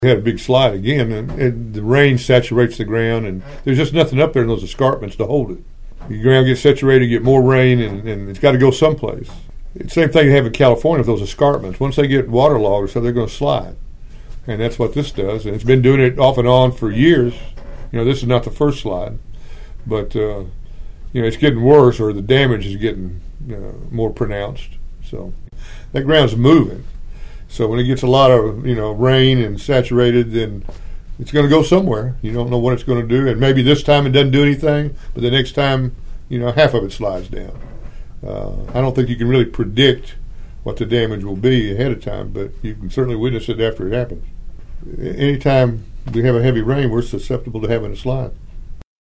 We had a big slide again, and the rain saturates the ground, and there's just nothing up there in those escarpments to hold it. The ground gets saturated, get more rain, and it's got to go someplace. It's the same thing you have in California with those escarpments. Once they get waterlogged, so they're going to slide, and that's what this does. And it's been doing it off and on for years. This is not the first slide, but it's getting worse, or the damage is getting more pronounced. So that ground's moving. So when it gets a lot of rain and saturated, then it's going to go somewhere. You don't know what it's going to do, and maybe this time it doesn't do anything, but the next time, half of it slides down. I don't think you can really predict what the damage will be ahead of time, but you can certainly witness it after it happens. Anytime we have a heavy rain, we're susceptible to having a slide.